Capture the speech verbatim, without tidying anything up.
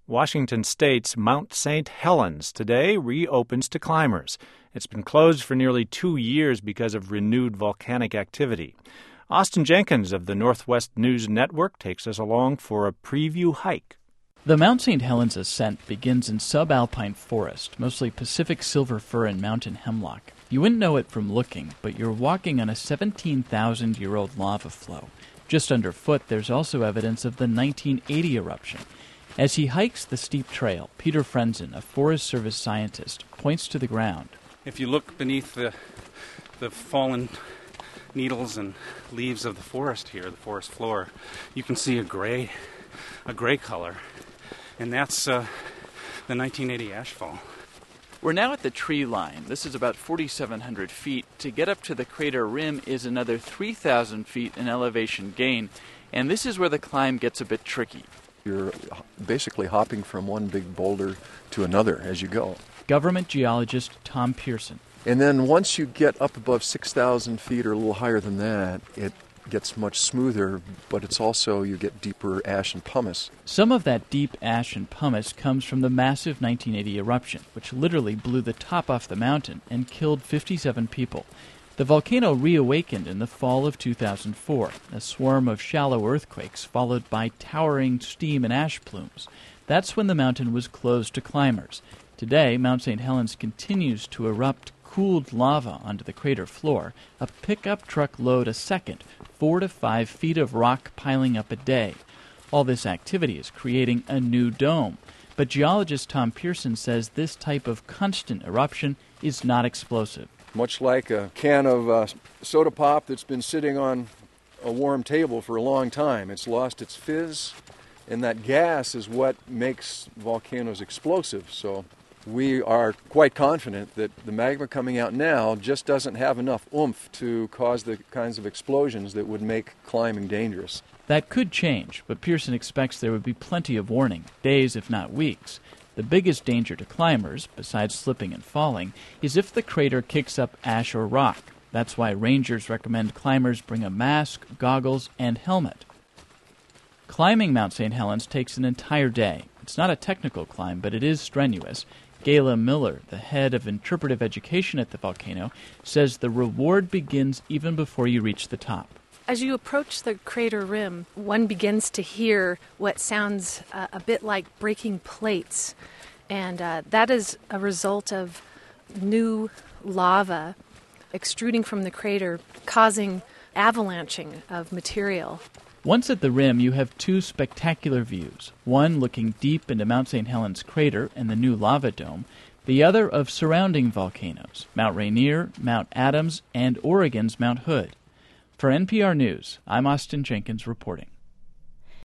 Washington State's Mount Saint Helens today reopens to climbers. It's been closed for nearly two years because of renewed volcanic activity. Austin Jenkins of the Northwest News Network takes us along for a preview hike. The Mount Saint Helens ascent begins in subalpine forest, mostly Pacific silver fir and mountain hemlock. You wouldn't know it from looking, but you're walking on a seventeen thousand year old lava flow. Just underfoot, there's also evidence of the nineteen eighty eruption. As he hikes the steep trail, Peter Frenzen, a Forest Service scientist, points to the ground. If you look beneath the the fallen needles and leaves of the forest here, the forest floor, you can see a gray, a gray color, and that's uh, the nineteen eighty ashfall. We're now at the tree line. This is about forty-seven hundred feet. To get up to the crater rim is another three thousand feet in elevation gain, and this is where the climb gets a bit tricky. You're basically hopping from one big boulder to another as you go. Government geologist Tom Pearson. And then once you get up above six thousand feet or a little higher than that, it gets much smoother, but it's also, you get deeper ash and pumice. Some of that deep ash and pumice comes from the massive nineteen eighty eruption, which literally blew the top off the mountain and killed fifty-seven people. The volcano reawakened in the fall of two thousand four, a swarm of shallow earthquakes followed by towering steam and ash plumes. That's when the mountain was closed to climbers. Today, Mount Saint Helens continues to erupt cooled lava onto the crater floor, a pickup truck load a second, four to five feet of rock piling up a day. All this activity is creating a new dome. But geologist Tom Pearson says this type of constant eruption is not explosive. Much like a can of uh, soda pop that's been sitting on a warm table for a long time. It's lost its fizz, and that gas is what makes volcanoes explosive. So we are quite confident that the magma coming out now just doesn't have enough oomph to cause the kinds of explosions that would make climbing dangerous. That could change, but Pearson expects there would be plenty of warning, days if not weeks. The biggest danger to climbers, besides slipping and falling, is if the crater kicks up ash or rock. That's why rangers recommend climbers bring a mask, goggles, and helmet. Climbing Mount Saint Helens takes an entire day. It's not a technical climb, but it is strenuous. Gayla Miller, the head of interpretive education at the volcano, says the reward begins even before you reach the top. As you approach the crater rim, one begins to hear what sounds uh, a bit like breaking plates. And uh, that is a result of new lava extruding from the crater, causing avalanching of material. Once at the rim, you have two spectacular views, one looking deep into Mount Saint Helens crater and the new lava dome, the other of surrounding volcanoes, Mount Rainier, Mount Adams, and Oregon's Mount Hood. For N P R News, I'm Austin Jenkins reporting.